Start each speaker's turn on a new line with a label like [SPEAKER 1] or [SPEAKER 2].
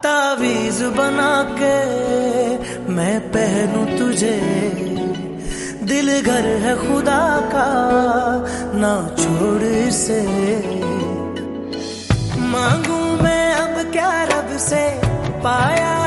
[SPEAKER 1] तावीज बना के मैं पहनूं तुझे, दिल घर है खुदा का ना छोड़ इसे। मांगू मैं अब क्या रब से, पाया